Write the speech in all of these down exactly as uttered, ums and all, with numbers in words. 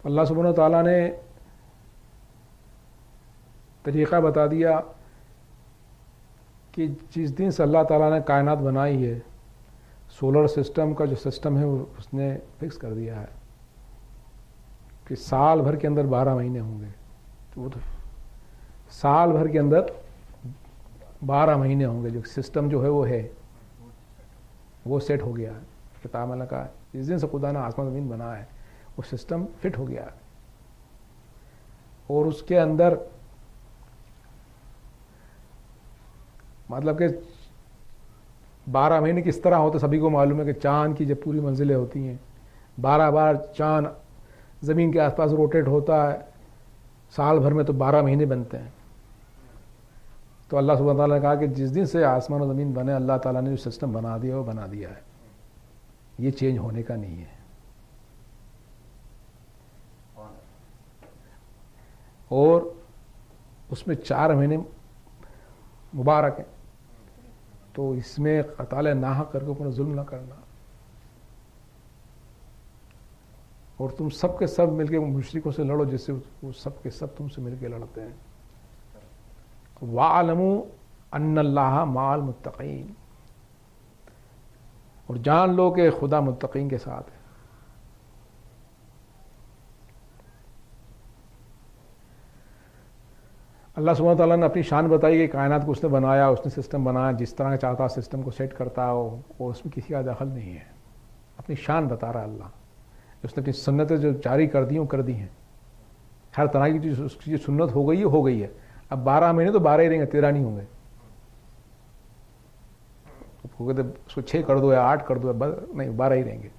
اللہ سبحانہ تعالیٰ نے طریقہ بتا دیا کہ جس دن سے اللہ تعالیٰ نے کائنات بنائی ہے، سولر سسٹم کا جو سسٹم ہے وہ اس نے فکس کر دیا ہے کہ سال بھر کے اندر بارہ مہینے ہوں گے. تو وہ تو سال بھر کے اندر بارہ مہینے ہوں گے. جو سسٹم جو ہے وہ ہے وہ سیٹ ہو گیا ہے. کتاب اللہ کا جس دن سے خدا نے آسمان زمین بنا ہے وہ سسٹم فٹ ہو گیا ہے. اور اس کے اندر مطلب کہ بارہ مہینے کس طرح ہوتے سبھی کو معلوم ہے کہ چاند کی جب پوری منزلیں ہوتی ہیں، بارہ بار چاند زمین کے آس پاس روٹیٹ ہوتا ہے، سال بھر میں تو بارہ مہینے بنتے ہیں. تو اللہ سبحانہ تعالیٰ نے کہا کہ جس دن سے آسمان و زمین بنے اللہ تعالیٰ نے جو سسٹم بنا دیا وہ بنا دیا ہے، یہ چینج ہونے کا نہیں ہے. اور اس میں چار مہینے مبارک ہیں، تو اس میں قتال ناحق کر کے اوپر ظلم نہ کرنا. اور تم سب کے سب مل کے مشرکوں سے لڑو جس سے وہ سب کے سب تم سے مل کے لڑتے ہیں. وَاعْلَمُوا أَنَّ اللَّهَ مَعَ الْمُتَّقِينَ، اور جان لو کہ خدا متقین کے ساتھ ہے. اللہ سبحانہ تعالیٰ نے اپنی شان بتائی کہ کائنات کو اس نے بنایا، اس نے سسٹم بنایا، جس طرح چاہتا سسٹم کو سیٹ کرتا ہو اور اس میں کسی کا دخل نہیں ہے. اپنی شان بتا رہا اللہ. اس نے اپنی سنتیں جو جاری کر دی ہیں کر دی ہیں. ہر طرح کی جو اس کی جو سنت ہو گئی ہے ہو گئی ہے. اب بارہ مہینے تو بارہ ہی رہیں گے، تیرہ نہیں ہوں گے. اس کو چھ کر دو یا آٹھ کر دو یا نہیں، بارہ ہی رہیں گے.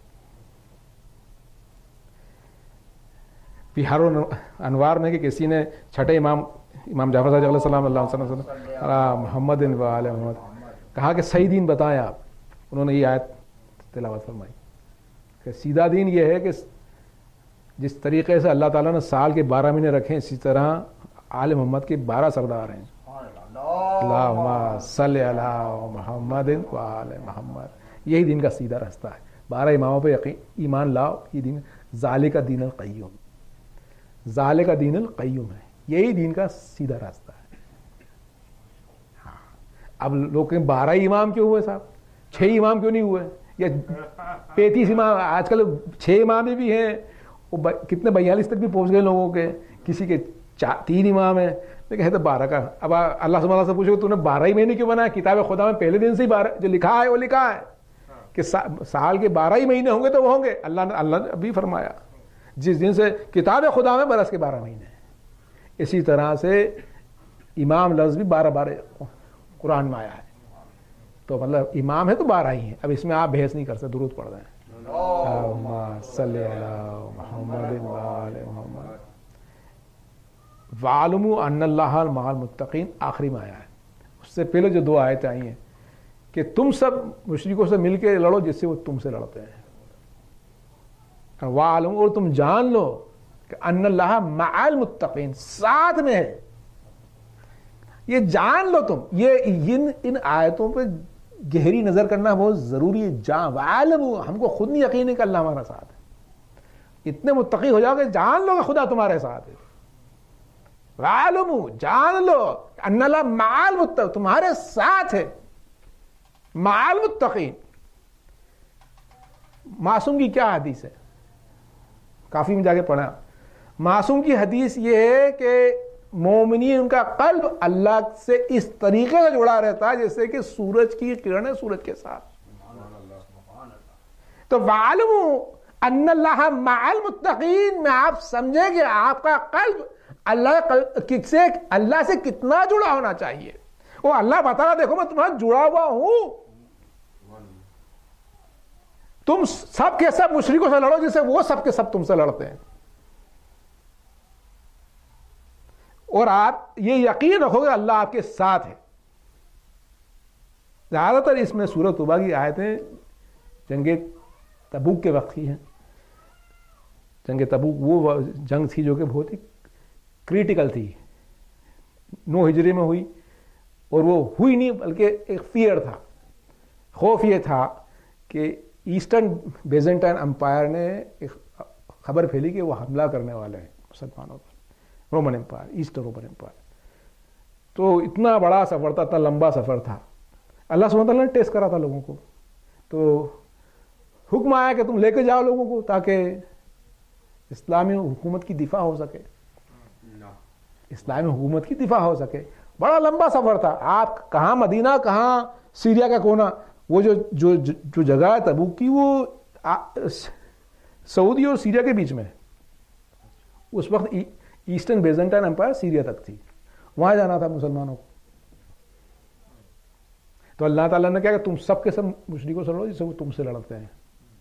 بہار انوار میں کہ کسی نے چھٹے امام امام جعفر صادق علیہ السلام اللہ علیہ وسلم محمد و آل محمد کہا کہ صحیح دین بتائیں آپ. انہوں نے یہ آیت تلاوت فرمائی کہ سیدھا دین یہ ہے کہ جس طریقے سے اللہ تعالیٰ نے سال کے بارہ مہینے رکھے اسی طرح آل محمد کے بارہ سردار ہیں. اللہم صلی علی محمد و آل محمد. یہی دین کا سیدھا راستہ ہے. بارہ اماموں پہ یقین ایمان لاؤ. یہ دین ذالک دین القیوم، ذالک دین القیوم ہے. یہی دین کا سیدھا راستہ ہے. ہاں. اب لوگ کہیں بارہ امام کیوں ہوئے صاحب، چھ امام کیوں نہیں ہوئے، یا پینتیس امام؟ آج کل چھ امام بھی ہیں، وہ کتنے بیالیس تک بھی پہنچ گئے لوگوں کے. کسی کے تین امام ہیں لیکن ہے تو بارہ کا. اب اللہ سبحانہ سے پوچھو کہ تو نے بارہ ہی مہینے کیوں بنایا؟ کتاب خدا میں پہلے دن سے ہی بارہ جو لکھا ہے وہ لکھا ہے کہ سال کے بارہ ہی مہینے ہوں گے تو وہ ہوں گے. اللہ نے اللہ نے ابھی فرمایا جس دن سے کتاب خدا میں برس کے بارہ مہینے ہیں. اسی طرح سے امام لفظ بھی بارہ بارہ قرآن میں آیا ہے. تو مطلب امام ہے تو بارہ ہی ہیں. اب اس میں آپ بحث نہیں کر سکتے، درود پڑھ رہے ہیں. اللہم صلی علی محمد و آل محمد. وَاعْلَمُوا أَنَّ اللَّهَ مَعَ الْمُتَّقِينَ آخری میں آیا ہے. اس سے پہلے جو دو آیتیں آئی ہیں کہ تم سب مشرکوں سے مل کے لڑو جس سے وہ تم سے لڑتے ہیں. وَاعْلَمُوا، اور تم جان لو کہ ان اللہ مع المتقین، ساتھ میں ہے. یہ جان لو تم. یہ ان ان آیتوں پہ گہری نظر کرنا بہت ضروری ہے. جان وعلموا، ہم کو خود نہیں یقین ہے کہ اللہ ہمارا ساتھ ہے. اتنے متقی ہو جاؤ کہ جان لو کہ خدا تمہارے ساتھ ہے. وعلموا، جان لو ان اللہ مع المتقین، تمہارے ساتھ ہے. مع المتقین. معصوم کی کیا حدیث ہے؟ کافی میں جا کے پڑھا. معصوم کی حدیث یہ ہے کہ مومنین ان کا قلب اللہ سے اس طریقے سے جڑا رہتا ہے جیسے کہ سورج کی کرنیں سورج کے ساتھ. تو وَعَلَمُوا أَنَّ اللَّهَ مَعَ الْمُتَّقِينَ میں آپ سمجھیں کہ آپ کا قلب اللہ سے اللہ سے کتنا جڑا ہونا چاہیے. وہ اللہ بتا رہا دیکھو میں تمہارا جڑا ہوا ہوں. تم سب کے سب مشرکوں سے لڑو جسے وہ سب کے سب تم سے لڑتے ہیں. اور آپ یہ یقین رکھو گے اللہ آپ کے ساتھ ہے. زیادہ تر اس میں سورۃ توبہ کی آیتیں جنگ تبوک کے وقت کی ہیں. جنگ تبوک وہ جنگ تھی جو کہ بہت ہی کریٹیکل تھی. نو ہجری میں ہوئی اور وہ ہوئی نہیں بلکہ ایک فیئر تھا. خوف یہ تھا کہ ایسٹرن بیزنٹائن امپائر نے ایک خبر پھیلی کہ وہ حملہ کرنے والے ہیں مسلمانوں پر، Roman empire, east Roman empire. تو اتنا بڑا سفر تھا، اتنا لمبا سفر تھا. اللہ سبحانہ تعالیٰ نے ٹیسٹ کرا تھا لوگوں کو، تو حکم آیا کہ تم لے کے جاؤ لوگوں کو تاکہ اسلامی حکومت کی دفاع ہو سکے، اسلامی حکومت کی دفاع ہو سکے. بڑا لمبا سفر تھا. آپ کہاں مدینہ، کہاں سیریا کا کونا. وہ جو جو جو جگہ ہے تبوک کی، وہ سعودی اور سیریا کے بیچ میں ہے. اس وقت ایسٹرن بیزنٹائن امپائر سیریا تک تھی، وہاں جانا تھا مسلمانوں کو. تو اللہ تعالیٰ نے کہا کہ تم سب کے سب مشرکوں سے لڑو جسے وہ تم سے لڑتے ہیں.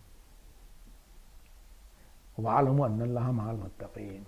وَاعْلَمُوا أَنَّ اللَّهَ مَعَ الْمُتَّقِينَ.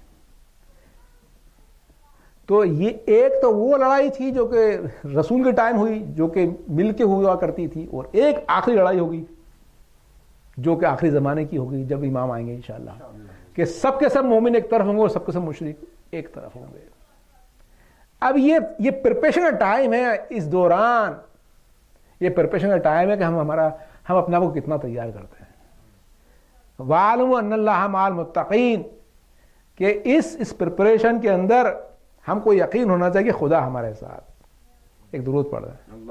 تو یہ ایک تو وہ لڑائی تھی جو کہ رسول کے ٹائم ہوئی، جو کہ مل کے ہوا کرتی تھی، اور ایک آخری لڑائی ہوگی جو کہ آخری زمانے کی ہوگی جب امام آئیں گے انشاءاللہ، کہ سب کے سب مومن ایک طرف ہوں گے اور سب کے سب مشرک ایک طرف ہوں گے. اب یہ یہ پریپریشن کا ٹائم ہے. اس دوران یہ پریپریشن کا ٹائم ہے کہ ہم ہمارا ہم اپنے آپ کو کتنا تیار کرتے ہیں. وَاعْلَمُوا أَنَّ اللَّهَ مَعَ الْمُتَّقِينَ، کہ اس اس پریپریشن کے اندر ہم کو یقین ہونا چاہیے کہ خدا ہمارے ساتھ. ایک درود پڑھ رہے ہیں.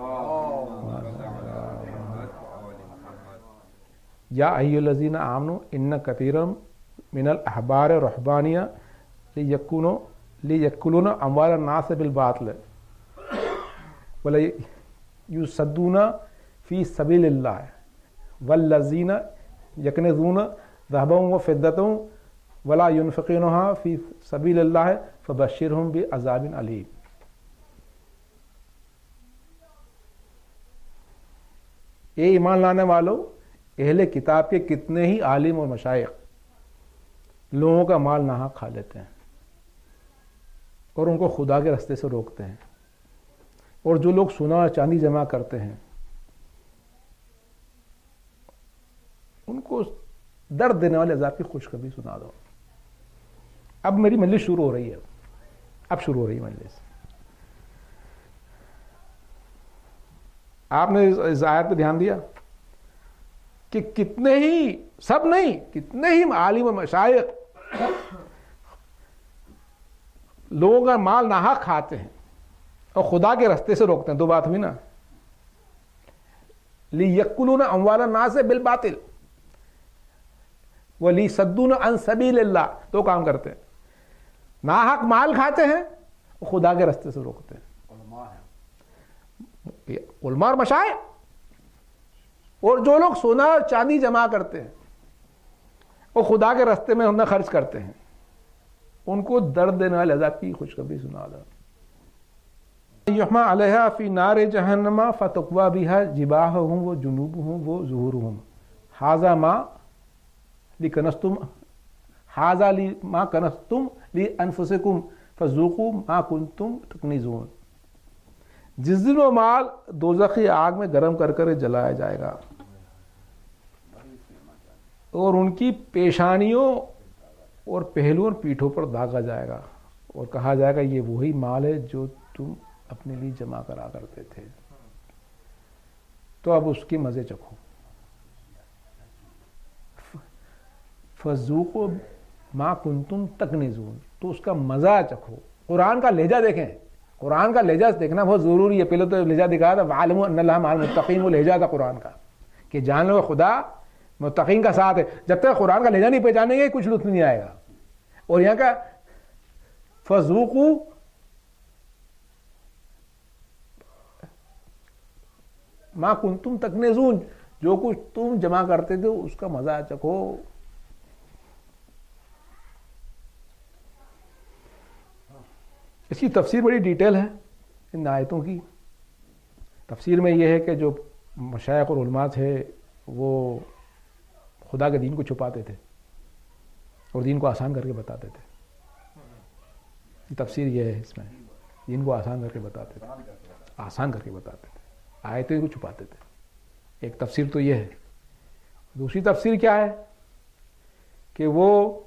یا ایھا الذین آمنوا ان کثیرا من الاحبار والرہبانیہ لیکونوا لیأکلون اموال الناس بالباطل ولیصدون فی سبیل اللہ والذین یکنزون ذہبا وفضة ولا ينفقونها فی سبیل اللہ فبشرهم بعذاب علیم. اے ایمان لانے والو، اہل کتاب کے کتنے ہی عالم اور مشائخ لوگوں کا مال ناحق کھا لیتے ہیں اور ان کو خدا کے راستے سے روکتے ہیں. اور جو لوگ سونا اور چاندی جمع کرتے ہیں ان کو درد دینے والے عذاب کی خوشخبری سنا دو. اب میری مجلس شروع ہو رہی ہے، اب شروع ہو رہی ہے مجلس. آپ نے اس آیت پہ دھیان دیا کہ کتنے ہی، سب نہیں، کتنے ہی عالم و مشائخ لوگوں کا مال ناحق کھاتے ہیں اور خدا کے راستے سے روکتے ہیں. دو بات ہوئی نا. لیأکلون اموال الناس بالباطل ولیصدون عن سبیل اللہ. دو کام کرتے ہیں، ناحق مال کھاتے ہیں اور خدا کے راستے سے روکتے ہیں. علماء اور مشائخ اور جو لوگ سونا اور چاندی جمع کرتے ہیں اور خدا کے راستے میں انہیں خرچ کرتے ہیں، ان کو درد دینے والے عذاب کی خوشخبری سنا دو. یحمى علیہا فی نار جہنم فتقوی بہا جباہہم و جنوبہم و ظہورہم ھذا ما لکنزتم ھذا ما کنزتم لانفسکم فذوقوا ما کنتم تکنزون. جس دن وہ مال دوزخی آگ میں گرم کر کر جلایا جائے گا اور ان کی پیشانیوں اور پہلوؤں اور پیٹھوں پر داغا جائے گا اور کہا جائے گا یہ وہی مال ہے جو تم اپنے لیے جمع کرا کرتے تھے، تو اب اس کے مزے چکھو. فذوقوا ما کنتم تکنزون، تو اس کا مزہ چکھو. قرآن کا لہجہ دیکھیں، قرآن کا لہجہ دیکھنا بہت ضروری ہے. پہلے تو لہجہ دکھایا تھا وَاعْلَمُوا أَنَّ اللَّهَ مَعَ الْمُتَّقِينَ، وہ لہجہ تھا قرآن کا کہ جان لو خدا متقین کا ساتھ ہے. جب تک قرآن کا لہجہ نہیں پہچانیں گے کچھ لطف نہیں آئے گا. اور یہاں کا فذوقوا ما کنتم تکنزون، جو کچھ تم جمع کرتے تھے اس کا مزہ چکھو. اس کی تفسیر بڑی ڈیٹیل ہے ان آیتوں کی. تفسیر میں یہ ہے کہ جو مشائخ اور علماء تھے وہ خدا کے دین کو چھپاتے تھے اور دین کو آسان کر کے بتاتے تھے. تفسیر یہ ہے اس میں، دین کو آسان کر کے بتاتے تھے، آسان کر کے بتاتے تھے، آیتیں کو چھپاتے تھے. ایک تفسیر تو یہ ہے. دوسری تفسیر کیا ہے کہ وہ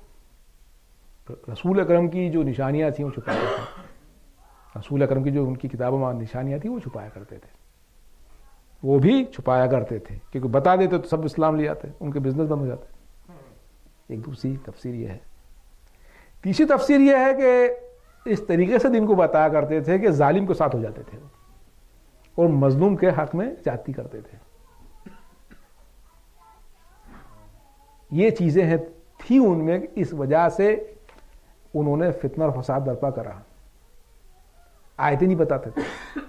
رسول اکرم کی جو نشانیاں تھیں وہ چھپاتے تھے. رسول اکرم کی جو ان کی کتابوں میں نشانیاں تھیں وہ چھپایا کرتے تھے، وہ بھی چھپایا کرتے تھے کیونکہ بتا دیتے تو سب اسلام لے آتے، ان کے بزنس بند ہو جاتے. ایک دوسری تفسیر یہ ہے. تیسری تفسیر یہ ہے کہ اس طریقے سے دین کو بتایا کرتے تھے کہ ظالم کے ساتھ ہو جاتے تھے اور مظلوم کے حق میں زیادتی کرتے تھے. یہ چیزیں ہیں تھی ان میں, اس وجہ سے انہوں نے فتنہ اور فساد برپا کرا. آیتیں نہیں بتاتے تھے.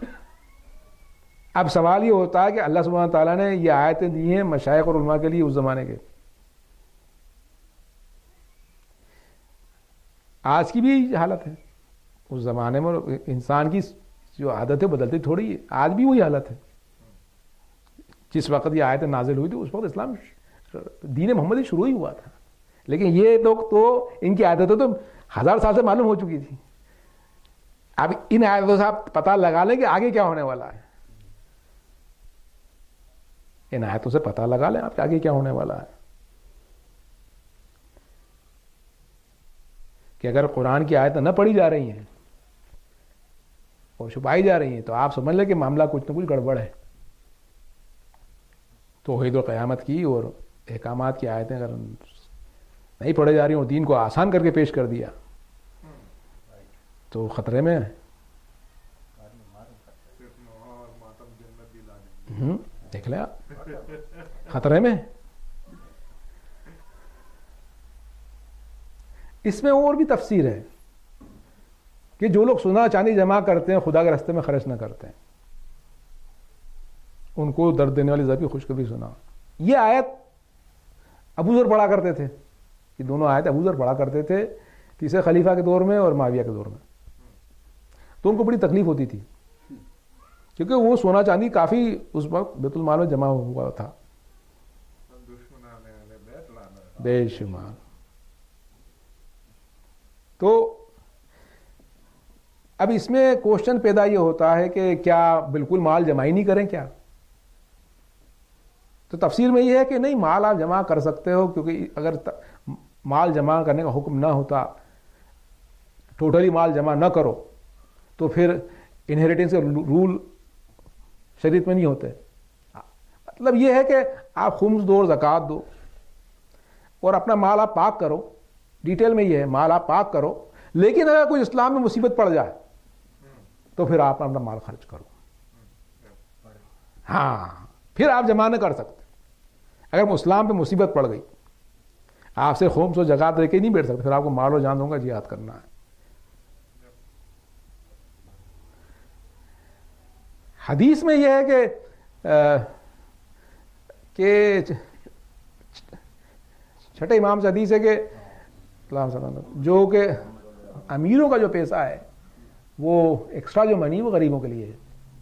اب سوال یہ ہوتا ہے کہ اللہ سبحانہ تعالیٰ نے یہ آیتیں دی ہیں مشائخ اور علماء کے لیے اس زمانے کے. آج کی بھی حالت ہے. اس زمانے میں انسان کی جو عادتیں بدلتی تھوڑی ہے, آج بھی وہی حالت ہے. جس وقت یہ آیتیں نازل ہوئی تھی اس وقت اسلام دین محمدی شروع ہی ہوا تھا, لیکن یہ لوگ تو ان کی عادتیں تو ہزار سال سے معلوم ہو چکی تھی. اب ان آیتوں سے آپ پتہ لگا لیں کہ آگے کیا ہونے والا ہے. ان آیتوں سے پتہ لگا لیں آپ کہ آگے کیا ہونے والا ہے. کہ اگر قرآن کی آیتیں نہ پڑھی جا رہی ہیں اور چھپائی جا رہی ہیں تو آپ سمجھ لیں کہ معاملہ کچھ نہ کچھ گڑبڑ ہے. توحید و قیامت کی اور احکامات کی آیتیں اگر نہیں پڑھے جا رہی اور دین کو آسان کر کے پیش کر دیا تو خطرے میں ہے. دیکھ لیں آپ, خطرے میں. اس میں اور بھی تفسیر ہے کہ جو لوگ سونا چاندی جمع کرتے ہیں خدا کے راستے میں خرچ نہ کرتے ہیں, ان کو درد دینے والی ذبیح خوشخبری سنا. یہ آیت ابو ذر پڑھا کرتے تھے. یہ دونوں آیت ابو ذر پڑھا کرتے تھے تیسرے خلیفہ کے دور میں اور معاویہ کے دور میں. تو ان کو بڑی تکلیف ہوتی تھی کیونکہ وہ سونا چاندی کافی اس وقت بیت المال میں جمع ہوا تھا بے شمار. تو اب اس میں کوشچن پیدا یہ ہوتا ہے کہ کیا بالکل مال جمع ہی نہیں کریں کیا؟ تو تفسیر میں یہ ہے کہ نہیں, مال آپ جمع کر سکتے ہو, کیونکہ اگر مال جمع کرنے کا حکم نہ ہوتا, ٹوٹلی مال جمع نہ کرو, تو پھر انہیریٹنس کے رول شریعت میں نہیں ہوتے. مطلب یہ ہے کہ آپ خمس دو اور زکوٰۃ دو اور اپنا مال آپ پاک کرو. ڈیٹیل میں یہ ہے مال آپ پاک کرو, لیکن اگر کوئی اسلام میں مصیبت پڑ جائے تو پھر آپ اپنا مال خرچ کرو. ہاں, پھر آپ جمع نہ کر سکتے. اگر اسلام پہ مصیبت پڑ گئی, آپ سے خمس و زکوٰۃ لے کے نہیں بیٹھ سکتے, پھر آپ کو مال و جان دوں گا جہاد کرنا ہے. حدیث میں یہ ہے کہ کہ چھٹے امام سے حدیث ہے کہ جو کہ امیروں کا جو پیسہ ہے وہ ایکسٹرا جو منی وہ غریبوں کے لیے ہے.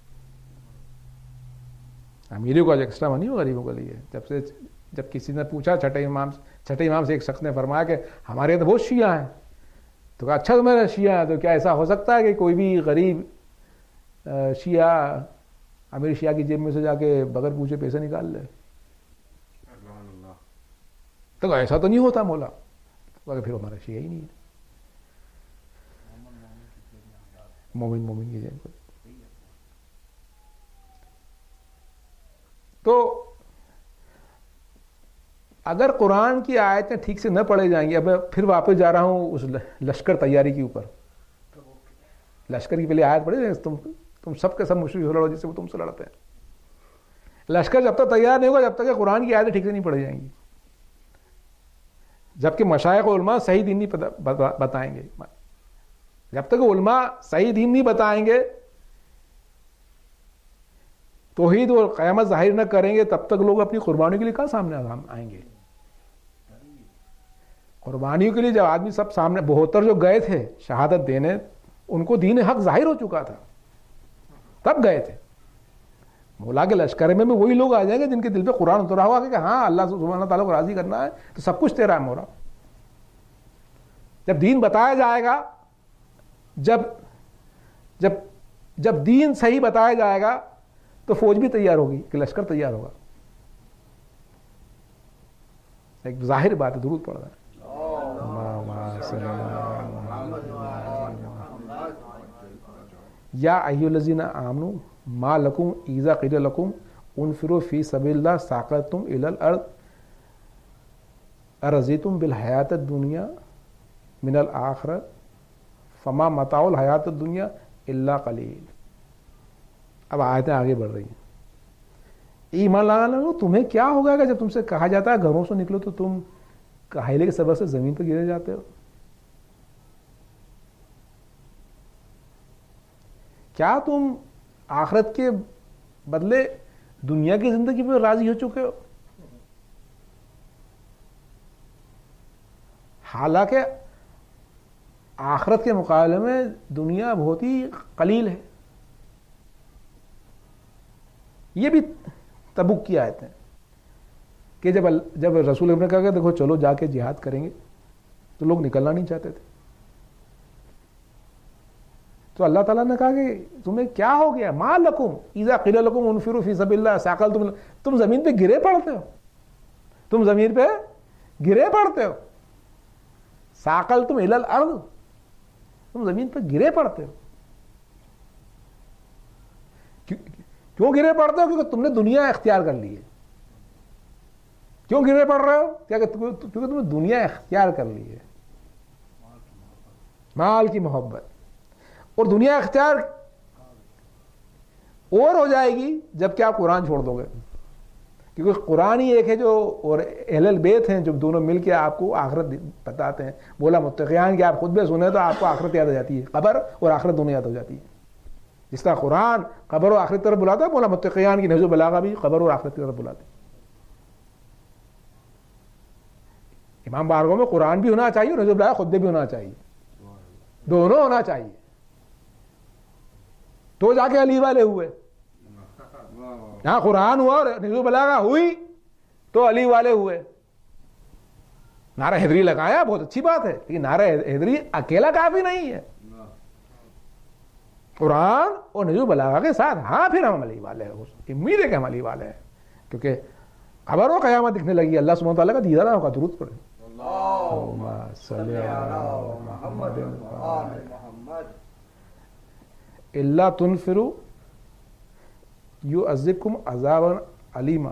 امیروں کا جو ایکسٹرا منی وہ غریبوں کے لیے ہے. جب سے جب کسی نے پوچھا چھٹے امام چھٹے امام سے ایک شخص نے فرمایا کہ ہمارے تو بہت شیعہ ہیں. تو کہا اچھا تو میرا شیعہ ہے, تو کیا ایسا ہو سکتا ہے کہ کوئی بھی غریب شیعہ امیر شیعہ کی جیب میں سے جا کے بغیر پوچھے پیسے نکال لے؟ تو ایسا تو نہیں ہوتا مولا. پھر ہمارا شیعہ ہی نہیں ہے. مومن مومن کی جیب. تو اگر قرآن کی آیتیں ٹھیک سے نہ پڑھے جائیں گی, اب پھر واپس جا رہا ہوں اس لشکر تیاری کے اوپر. لشکر کی پہلے آیت پڑھی, تم تم سب کے سب مشرک سے لڑو جس سے وہ تم سے لڑتے ہیں. لشکر جب تک تیار نہیں ہوگا جب تک کہ قرآن کی آیتیں ٹھیک سے نہیں پڑھی جائیں گی, جبکہ مشائخ و علماء صحیح دین نہیں بتائیں گے. جب تک علماء صحیح دین نہیں بتائیں گے, توحید اور قیامت ظاہر نہ کریں گے, تب تک لوگ اپنی قربانیوں کے لیے کہاں سامنے آئیں گے؟ قربانیوں کے لیے جب آدمی سب سامنے, بہتر جو گئے تھے شہادت دینے, ان کو دین حق ظاہر ہو چکا تھا, تب گئے تھے. مولا کے لشکر میں بھی وہی لوگ آ جائیں گے جن کے دل پہ قرآن اترا ہوا کہ ہاں اللہ سبحانہ تعالیٰ کو راضی کرنا ہے تو سب کچھ تیرا ہے مولا. جب دین بتایا جائے گا, جب جب جب دین صحیح بتایا جائے گا تو فوج بھی تیار ہوگی کہ لشکر تیار ہوگا. ایک ظاہر بات ہے, درود پڑھ رہا ہے. یا ایھا الذین آمنوا ما لکم اذا قیل لکم انفروا فی سبیل اللہ ثاقلتم الی الارض ارضیتم بالحیات الدنیا من الآخرہ فما متاع الحیات الدنیا الا قلیل. اب آیتیں آگے بڑھ رہی ہیں. ایمان لانا لو تمہیں کیا ہوگا کہ جب تم سے کہا جاتا ہے گھروں سے نکلو تو تم کاہلے کے سبب سے زمین پر گرے جاتے ہو. کیا تم آخرت کے بدلے دنیا کی زندگی پہ راضی ہو چکے ہو؟ حالانکہ آخرت کے مقابلے میں دنیا بہت ہی قلیل ہے. یہ بھی تبوک کی آیت ہے کہ جب جب رسول نے کہا کہ دیکھو چلو جا کے جہاد کریں گے تو لوگ نکلنا نہیں چاہتے تھے. تو اللہ تعالیٰ نے کہا کہ تمہیں کیا ہو گیا؟ ما لکم اذا قیل لکم انفروا فی سبیل اللہ ثاقلتم. تم زمین پہ گرے پڑتے ہو، تم زمین پہ گرے پڑتے ہو. ثاقلتم الی الارض، تم زمین پہ گرے پڑتے ہو. کیوں گرے پڑتے ہو؟ کیونکہ تم نے دنیا اختیار کر لی ہے. کیوں گرے پڑ رہے ہو؟ کیا کہ کیونکہ تم نے دنیا اختیار کر لی ہے. مال کی محبت. اور دنیا اختیار اور ہو جائے گی جب کہ آپ قرآن چھوڑ دو گے. کیونکہ قرآن ہی ایک ہے جو، اور اہل البیت ہیں جو دونوں مل کے آپ کو آخرت بتاتے ہیں. بولا متقیان کہ آپ خود بھی سنیں تو آپ کو آخرت یاد ہو جاتی ہے، قبر اور آخرت دونوں یاد ہو جاتی ہے. جس طرح قرآن قبر اور آخرت کی طرف بلاتا ہے، بولا متقیان کی نہج و بلاغہ بھی قبر اور آخرت کی طرف بلاتی ہے. امام بارگاہ میں قرآن بھی ہونا چاہیے اور نہج و بلاغہ خود بھی ہونا چاہیے، دونوں ہونا چاہیے. تو جا کے علی والے ہوئے. یہاں قرآن ہوا اور نہج و بلاغہ ہوئی تو علی والے ہوئے. نعرہ حیدری لگایا بہت اچھی بات ہے، لیکن نعرہ حیدری اکیلا کافی نہیں ہے. قرآن اور نہج و بلاغہ کے ساتھ ہاں پھر ہم علی والے ہیں. امید ہے کہ ہم علی والے ہیں، کیونکہ خبر و قیامت دکھنے لگی. اللہ سبحانہ تعالیٰ کا دیدار ہوگا. درود پڑھیں. اللہم صلی علی محمد الا تنفروا یعذبکم عذابا علیما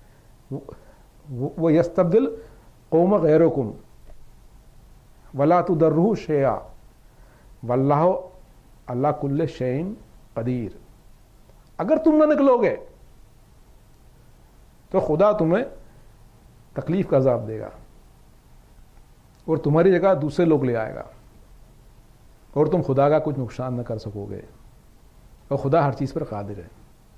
ویستبدل قوم غیرکم ولا تضرہ شیئا واللہ اللہ کل شیء قدیر. اگر تم نہ نکلو گے تو خدا تمہیں تکلیف کا عذاب دے گا اور تمہاری جگہ دوسرے لوگ لے آئے گا اور تم خدا کا کچھ نقصان نہ کر سکو گے، اور خدا ہر چیز پر قادر ہے.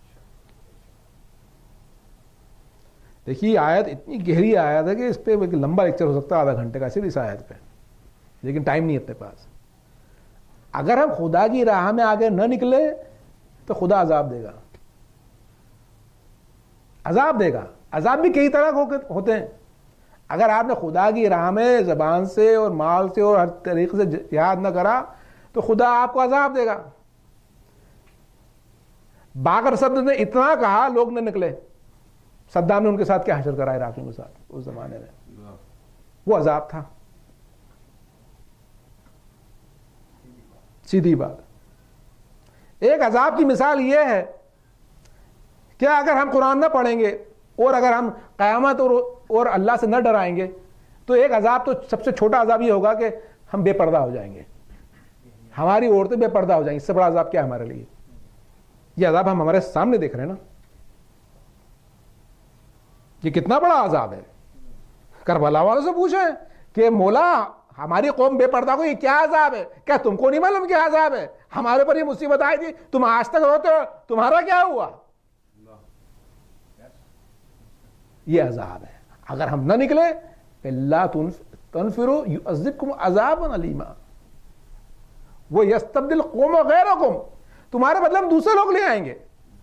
دیکھیے آیت اتنی گہری آیت ہے کہ اس پہ ایک لمبا لیکچر ہو سکتا ہے آدھا گھنٹے کا صرف اس آیت پہ، لیکن ٹائم نہیں اپنے پاس. اگر ہم خدا کی راہ میں آگے نہ نکلے تو خدا عذاب دے گا. عذاب دے گا. عذاب بھی کئی طرح ہوتے ہیں. اگر آپ نے خدا کی راہ میں زبان سے اور مال سے اور ہر طریقے سے جہاد نہ کرا تو خدا آپ کو عذاب دے گا. باقر صدر نے اتنا کہا لوگ نہ نکلے. صدام نے ان کے ساتھ کیا حشر کرا عراقیوں کے ساتھ اس زمانے میں، وہ عذاب تھا. سیدھی بات. ایک عذاب کی مثال یہ ہے کہ اگر ہم قرآن نہ پڑھیں گے اور اگر ہم قیامت اور اور اللہ سے نہ ڈرائیں گے تو ایک عذاب تو سب سے چھوٹا عذاب یہ ہوگا کہ ہم بے پردہ ہو جائیں گے، ہماری عورتیں بے پردہ ہو جائیں گی. اس سے بڑا عذاب کیا ہے ہمارے لیے؟ یہ عذاب ہم ہمارے سامنے دیکھ رہے ہیں نا. یہ کتنا بڑا عذاب ہے. کربلا والوں سے پوچھیں کہ مولا ہماری قوم بے پردہ کو یہ کیا عذاب ہے؟ کیا تم کو نہیں معلوم کیا عذاب ہے؟ ہمارے پر یہ مصیبت آئی تھی، تم آج تک روتے ہو، تمہارا کیا ہوا؟ یہ عذاب ہے. اگر ہم نہ نکلے الا تنفروا یعذبکم عذابا علیما ویستبدل قوم غیرکم. تمہارے بدلے ہم دوسرے لوگ لے آئیں گے.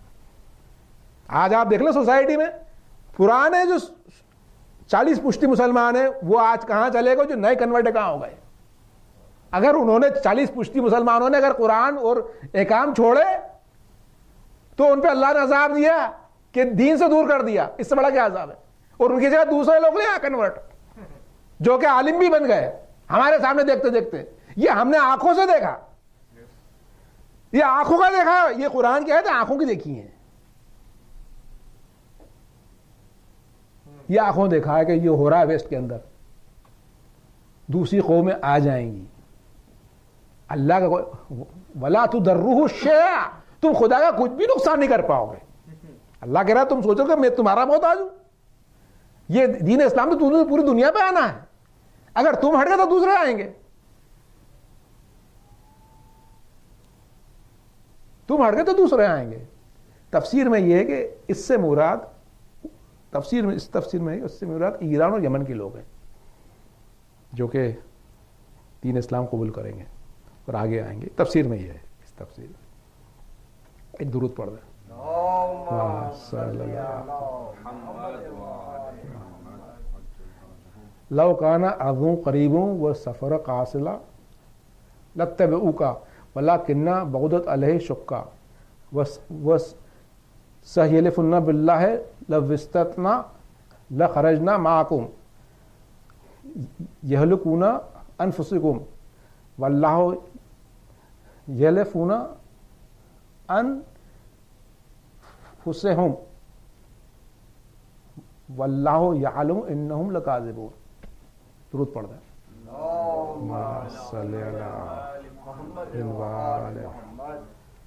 آج آپ دیکھ لیں سوسائٹی میں پرانے جو چالیس پشتی مسلمان ہیں وہ آج کہاں چلے گئے، جو نئے کنورٹ کہاں ہو گئے. اگر انہوں نے چالیس پشتی مسلمانوں نے اگر قرآن اور احکام چھوڑے تو ان پہ اللہ نے عذاب دیا کہ دین سے دور کر دیا. اس سے بڑا کیا عذاب ہے؟ اور ان کی جگہ دوسرے لوگ لے آئے کنورٹ جو کہ عالم بھی بن گئے ہمارے سامنے دیکھتے دیکھتے. یہ ہم نے آنکھوں سے دیکھا، یہ آنکھوں کا دیکھا. یہ قرآن کیا ہے تو آنکھوں کی دیکھی ہیں. یہ آنکھوں دیکھا ہے کہ یہ ہو رہا ہے ویسٹ کے اندر. دوسری قومیں آ جائیں گی. اللہ کا ولا تضرہ الشیء، تم خدا کا کچھ بھی نقصان نہیں کر پاؤ گے. اللہ کہہ رہا ہے تم سوچو کہ میں تمہارا محتاج ہوں. یہ دین اسلام تو تمہیں پوری دنیا پہ آنا ہے. اگر تم ہٹ گئے تو دوسرے آئیں گے. تم ہٹ گئے تو دوسرے آئیں گے. تفسیر میں یہ ہے کہ اس سے مراد تفسیر میں اس تفسیر میں اس سے مراد ایران اور یمن کے لوگ ہیں جو کہ دین اسلام قبول کریں گے اور آگے آئیں گے. تفسیر میں یہ ہے. اس تفسیر ایک درود پڑھ دیں. لو کان عظم قریب و سفر قاصلا لاتبعوک ولکن بعدت علیہ شقا وسیحلفن باللہ لو استطعنا لخرجنا معکم یہلکون انفسکم واللہ یحلفون انفسہم واللہ یعلم انہم لکاذبون. درود پڑھ دیں. اللہم صلی علی محمد و آل محمد.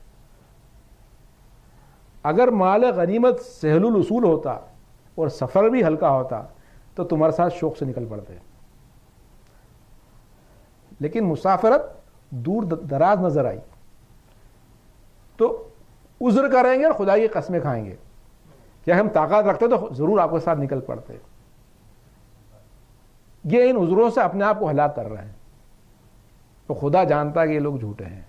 اگر مال غنیمت سہل الوصول ہوتا اور سفر بھی ہلکا ہوتا تو تمہارے ساتھ شوق سے نکل پڑتے. لیکن مسافرت دور دراز نظر آئی تو عذر کریں گے اور خدا کی قسمیں کھائیں گے کہ ہم طاقت رکھتے تو ضرور آپ کے ساتھ نکل پڑتے. یہ ان عذروں سے اپنے آپ کو ہلاک کر رہے ہیں. تو خدا جانتا ہے کہ یہ لوگ جھوٹے ہیں.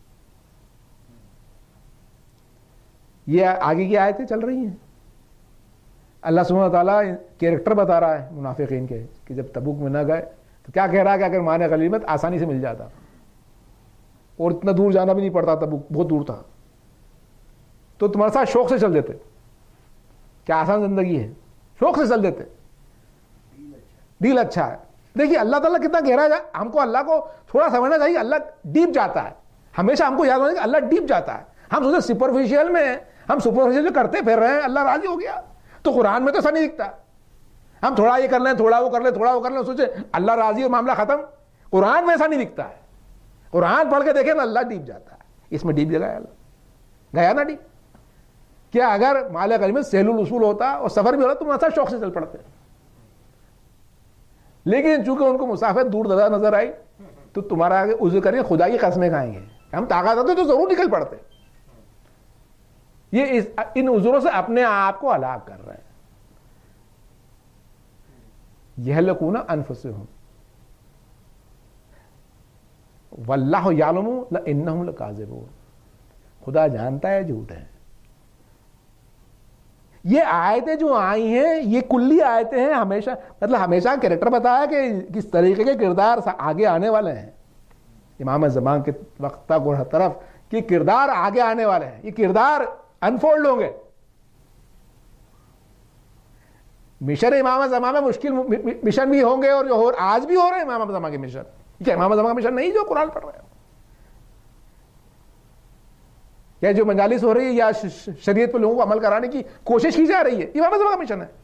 یہ آگے کی آیتیں چل رہی ہیں. اللہ سبحانہ تعالیٰ کیریکٹر بتا رہا ہے منافقین کے کہ جب تبوک میں نہ گئے تو کیا کہہ رہا ہے کہ اگر مان غنیمت آسانی سے مل جاتا اور اتنا دور جانا بھی نہیں پڑتا, تبوک بہت دور تھا, تو تمہارے ساتھ شوق سے چل دیتے. کیا آسان زندگی ہے, شوق سے چل دیتے. ڈیل اچھا ہے. دیکھیے اللہ تعالیٰ کتنا گہرا ہے. ہم کو اللہ کو تھوڑا سمجھنا چاہیے. اللہ ڈیپ جاتا ہے. ہمیشہ ہم کو یاد ہونا کہ اللہ ڈیپ جاتا ہے. ہم سوچتے سپرفیشیل میں, ہم سپرفیشیل کرتے پھر رہے ہیں, اللہ راضی ہو گیا. تو قرآن میں تو ایسا نہیں دکھتا. ہم تھوڑا یہ کر لیں, تھوڑا وہ کر لیں, تھوڑا وہ کر لیں, سوچے اللہ راضی اور معاملہ ختم. قرآن میں ایسا نہیں دکھتا ہے. قرآن پڑھ کے دیکھیں نا, اللہ ڈیپ جاتا ہے. اس میں ڈیپ جگہ ہے. اللہ گیا نا ڈیپ. کیا اگر مال غنیمت سہل الوصول ہوتا اور سفر بھی ہوتا تو ایسا شوق سے چل پڑتے. لیکن چونکہ ان کو مسافر دور دراز نظر آئی تو تمہارا آگے عذر کریں, خدا کی قسمیں کھائیں گے. ہم طاقت ہوتے تو ضرور نکل پڑتے. یہ ان عذروں سے اپنے آپ کو ہلاک کر رہے ہیں. یہلکون انفسہم واللہ یعلم انہم لکاذبون. خدا جانتا ہے جھوٹ ہے. یہ آیتیں جو آئی ہیں یہ کلی آیتیں ہیں. ہمیشہ مطلب ہمیشہ کریکٹر بتایا کہ کس طریقے کے کردار آگے آنے والے ہیں. امام زمان کے وقت تک اور ہر طرف کہ کردار آگے آنے والے ہیں. یہ کردار انفولڈ ہوں گے. مشن امام زمان میں مشکل مشن بھی ہوں گے اور جو آج بھی ہو رہے ہیں امام زمان کے مشن. کیا امام زمان کا مشن نہیں جو قرآن پڑھ رہے ہیں, یا جو مجالس ہو رہی ہے یا شریعت پہ لوگوں کو عمل کرانے کی کوشش کی جا رہی ہے, امام زمان کا مشن ہے.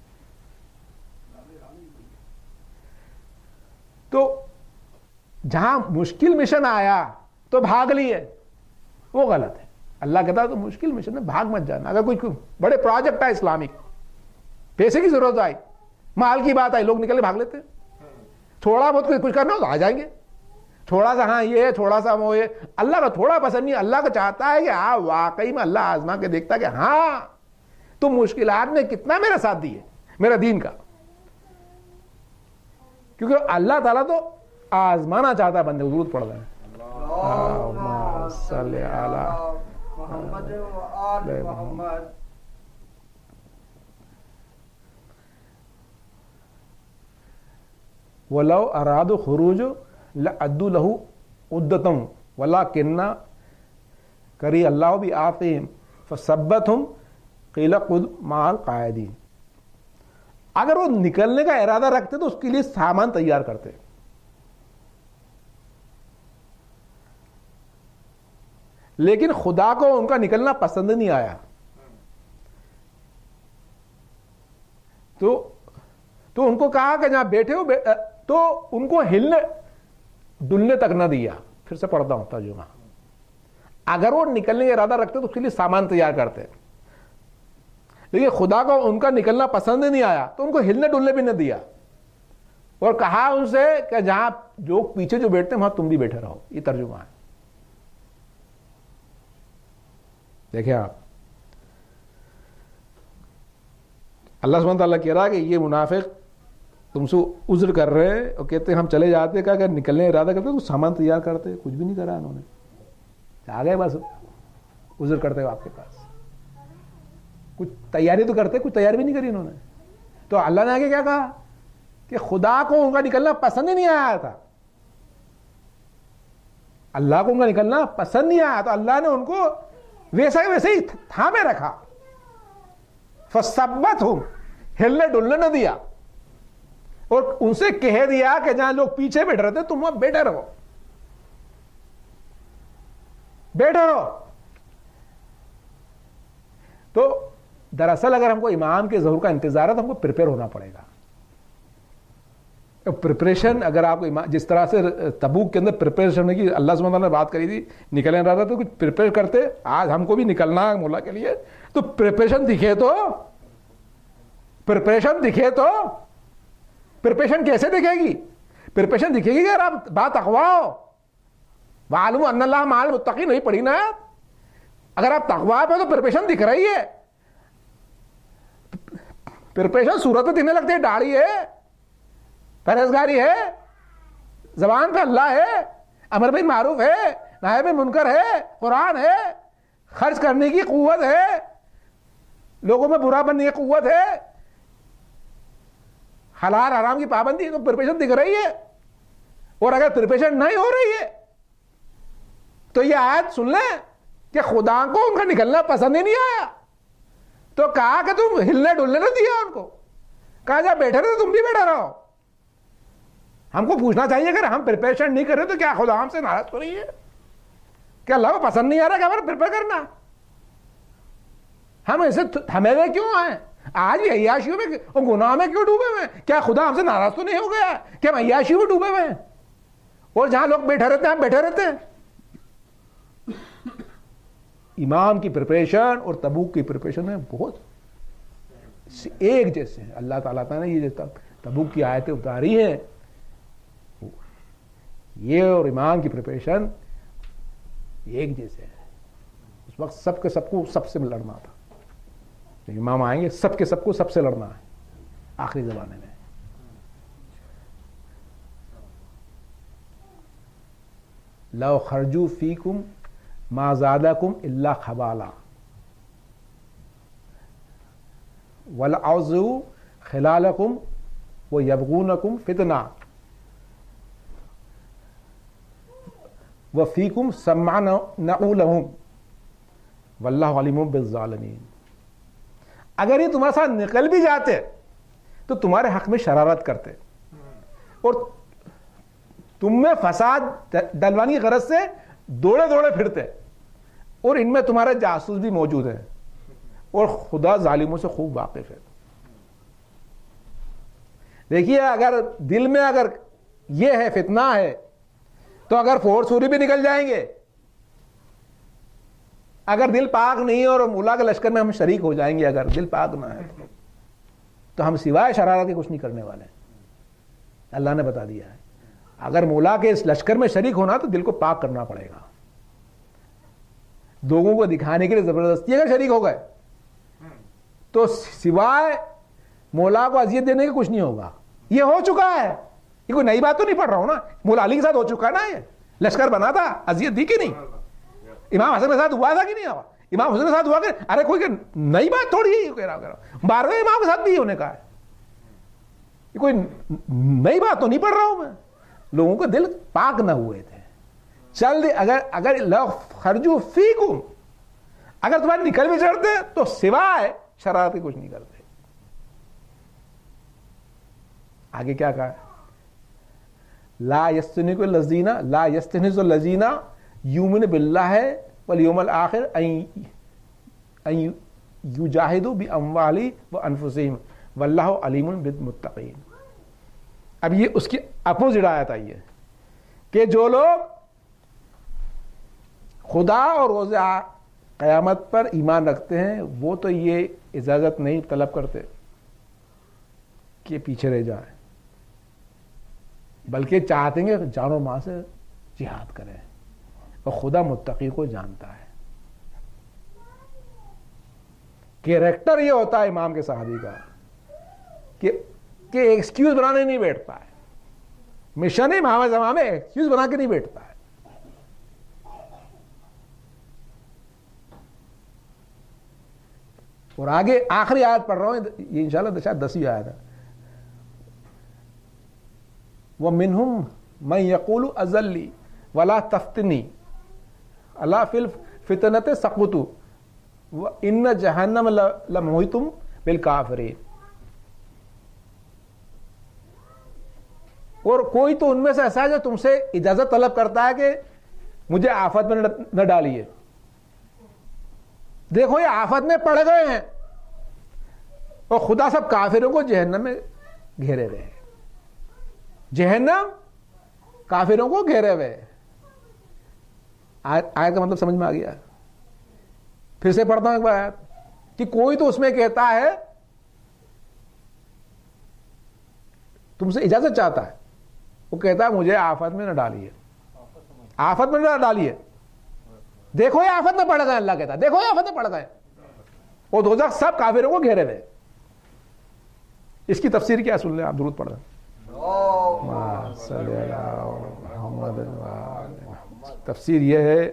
تو جہاں مشکل مشن آیا تو بھاگ لیے, وہ غلط ہے. اللہ کہتا ہے تو مشکل مشن ہے بھاگ مت جانا. اگر کوئی بڑے پروجیکٹ ہے اسلامک, پیسے کی ضرورت آئی, مال کی بات آئی, لوگ نکلے بھاگ لیتے. تھوڑا بہت کچھ کرنا ہو تو آ جائیں گے. تھوڑا سا ہاں یہ تھوڑا سا وہ یہ, اللہ کا تھوڑا پسند نہیں. اللہ کا چاہتا ہے کہ ہاں واقعی میں اللہ آزما کے دیکھتا ہے کہ ہاں تم مشکلات میں کتنا میرا ساتھ دیے میرا دین کا. کیونکہ اللہ تعالیٰ تو آزمانا چاہتا ہے بندے. ضرورت پڑ رہا ہے. اللہم صلی علی محمد و آل محمد. وَلَوْ أَرَادُوا خُرُوجَ لَأَدُّوا لَهُ عُدَّةً وَلَكِنَّ كَرِهَ اللَّهُ بِآثِهِمْ فَثَبَّتْهُمْ قِيلَ قُعُدُوا مَعَ الْقَاعِدِينَ. اگر وہ نکلنے کا ارادہ رکھتے تو اس کے لیے سامان تیار کرتے, لیکن خدا کو ان کا نکلنا پسند نہیں آیا. تو تو ان کو کہا کہ جہاں بیٹھے ہو تو ان کو ہلنے ڈلنے تک نہ دیا. پھر سے پڑھتا ہوں ترجمہ. اگر وہ نکلنے کا ارادہ رکھتے تو اس کے لیے سامان تیار کرتے, لیکن خدا کو ان کا نکلنا پسند نہیں آیا تو ان کو ہلنے ڈلنے بھی نہ دیا, اور کہا ان سے کہ جہاں جو پیچھے جو بیٹھتے ہیں وہاں تم بھی بیٹھے رہو. یہ ترجمہ ہے. دیکھیں آپ, اللہ سبحانہ تعالیٰ کہہ رہا ہے کہ یہ منافق تم سے عذر کر رہے ہیں اور کہتے ہیں ہم چلے جاتے, کہ اگر نکلنے ارادہ کرتے تو سامان تیار کرتے. کچھ بھی نہیں کرا انہوں نے, آ گئے بس عذر کرتے آپ کے پاس. کچھ تیاری تو کرتے, کچھ تیاری بھی نہیں کری انہوں نے. تو اللہ نے آگے کیا کہا کہ خدا کو ان کا نکلنا پسند ہی نہیں آیا تھا, اللہ کو ان کا نکلنا پسند نہیں آیا تو اللہ نے ان کو ویسا ویسے ہی تھامے رکھا. فَثَبَّتْهُمْ, ہلنے ڈلنے نہ دیا, اور ان سے کہہ دیا کہ جہاں لوگ پیچھے بیٹھ رہے تھے تم وہاں بیٹھے رہو, بیٹھے رہو. تو دراصل اگر ہم کو امام کے ظہور کا انتظار ہے تو ہم کو پریپئر ہونا پڑے گا. پریپریشن اگر آپ کو جس طرح سے تبوک کے اندر پریپریشن ہونے کی اللہ سبحانہ تعالیٰ نے بات کری تھی, نکلنے رہا تھا تو کچھ پریپئر کرتے. آج ہم کو بھی نکلنا ہے مولا کے لیے, تو پریپریشن دکھے تو پریپریشن دکھے تو پریپریشن کیسے دکھے گی؟ پریپریشن دکھے گی اگر آپ بات تقویٰ ہو. وَعَلَمُوا أَنَّ اللَّهَ مَعَ الْمُتَّقِينَ نہیں پڑھی نا. اگر آپ تقویٰ پہ تو پریپریشن دکھ رہی ہے. پریپریشن صورت دکھنے لگتی ہے, داڑھی ہے, پرہیزگاری ہے, زبان پہ اللہ ہے, امر بالمعروف معروف ہے, نہی عن منکر ہے, قرآن ہے, خرچ کرنے کی قوت ہے, لوگوں میں برا بننے کی قوت ہے, حلال حرام کی پابندی, تو پریپریشن دکھ رہی ہے. اور اگر پریپریشن نہیں ہو رہی ہے تو یہ آیت سن لیں کہ خدا کو ان کا نکلنا پسند ہی نہیں آیا, تو کہا کہ تم ہلنے ڈلنے نہ دیا ان کو, کہا جا بیٹھے رہے تم بھی بیٹھے رہو. ہم کو پوچھنا چاہیے اگر ہم پریپریشن نہیں کر رہے تو کیا خدا ہم سے ناراض ہو رہی ہے؟ کہ اللہ کو پسند نہیں آ رہا کہ ہمارا پریپئر کرنا؟ ہم ایسے ہمیں کیوں آئے آج بھی عیاشیوں میں اور گناہ میں کیوں ڈوبے ہوئے ہیں؟ کیا خدا ہم سے ناراض تو نہیں ہو گیا کہ ہم عیاشیوں میں ڈوبے ہوئے ہیں اور جہاں لوگ بیٹھے رہتے ہیں ہم بیٹھے رہتے ہیں؟ امام کی پریپریشن اور تبوک کی پریپریشن میں بہت ایک جیسے ہیں. اللہ تعالیٰ نے یہ تبوک کی آیتیں اتاری ہیں, یہ اور امام کی پریپریشن ایک جیسے ہے. اس وقت سب کے سب کو سب سے لڑنا تھا. امام آئیں گے سب کے سب کو سب سے لڑنا ہے آخری زمانے میں. لو خرجوا فیکم ما زادکم الا خبالا ولعوذوا خلالکم ویبغونکم فتنہ وفیکم سمعنوا لهم واللہ علیم بالظالمین. اگر یہ تمہارے ساتھ نکل بھی جاتے تو تمہارے حق میں شرارت کرتے اور تم میں فساد ڈلوانے کی غرض سے دوڑے دوڑے پھرتے, اور ان میں تمہارے جاسوس بھی موجود ہیں اور خدا ظالموں سے خوب واقف ہے. دیکھیے اگر دل میں اگر یہ ہے فتنہ ہے تو اگر فور سوری بھی نکل جائیں گے. اگر دل پاک نہیں اور مولا کے لشکر میں ہم شریک ہو جائیں گے, اگر دل پاک نہ ہے تو ہم سوائے شرارت کے کچھ نہیں کرنے والے ہیں. اللہ نے بتا دیا ہے اگر مولا کے اس لشکر میں شریک ہونا تو دل کو پاک کرنا پڑے گا. لوگوں کو دکھانے کے لیے زبردستی اگر شریک ہو گئے تو سوائے مولا کو اذیت دینے کے کچھ نہیں ہوگا. یہ ہو چکا ہے, یہ کوئی نئی بات تو نہیں پڑھ رہا ہوں نا. مولا علی کے ساتھ ہو چکا ہے نا, یہ لشکر بنا تھا, اذیت دی کہ نہیں؟ امام حسن کے ساتھ ہوا تھا کہ نہیں ہوا؟ امام حسن کے ساتھ ہوا کہ ارے کوئی نئی بات تھوڑی ہے, کہہ رہا بارہویں امام کے ساتھ بھی ہونے کا ہے. یہ کوئی نئی بات تو نہیں پڑھ رہا ہوں میں. لوگوں کے دل پاک نہ ہوئے تھے. چل دے اگر اگر لو خرجوا فیکم, اگر تمہارے نکل بھی چڑھتے تو سوائے شرارت کچھ نہیں کرتے. آگے کیا کہا؟ لا یستنزع الذین لا یستنزع الذین یؤمنون باللہ والیوم الآخر ان یجاہدوا باموالہم وانفسہم واللہ علیم بالمتقین. اب یہ اس کی اپوزٹ آیت آئی ہے کہ جو لوگ خدا اور روز قیامت پر ایمان رکھتے ہیں وہ تو یہ اجازت نہیں طلب کرتے کہ پیچھے رہ جائیں، بلکہ چاہتے ہیں کہ جان و مال سے جہاد کریں، اور خدا متقی کو جانتا ہے۔ کیریکٹر یہ ہوتا ہے امام کے صحابی کا کہ کہ ایکسکیوز بنانے نہیں بیٹھتا ہے، مشن امام زمان میں ایکسکیوز بنا کے نہیں بیٹھتا ہے۔ اور آگے آخری آیت پڑھ رہا ہوں، یہ انشاءاللہ شاید دسویں آیت ہے، وَمِنْهُمْ مَنْ يَقُولُ أَذَلِّ وَلَا تَفْتِنِي أَلَا فِي الْفِتْنَةِ سَقُطُوا وَإِنَّ جَهَنَّمَ لَمُحِيطٌ بِالْكَافِرِينَ۔ اور کوئی تو ان میں سے ایسا ہے جو تم سے اجازت طلب کرتا ہے کہ مجھے آفت میں نہ ڈالیے، دیکھو یہ آفت میں پڑ گئے ہیں اور خدا سب کافروں کو جہنم میں گھیرے ہوئے ہیں، جہنم کافروں کو گھیرے ہوئے۔ آیت کا مطلب سمجھ میں آ گیا؟ پھر سے پڑھتا ہوں ایک بار کہ کوئی تو اس میں کہتا ہے تم سے اجازت چاہتا ہے، وہ کہتا ہے مجھے آفت میں نہ ڈالیے، آفت میں نہ ڈالیے، دیکھو یہ آفت میں پڑ گئے، اللہ کہتا ہے دیکھو یہ آفت میں پڑ گئے، وہ دوزخ سب کافروں کو گھیرے ہوئے۔ اس کی تفسیر کیا سن لیں آپ، درود پڑھ رہے ہیں۔ تفسیر یہ ہے،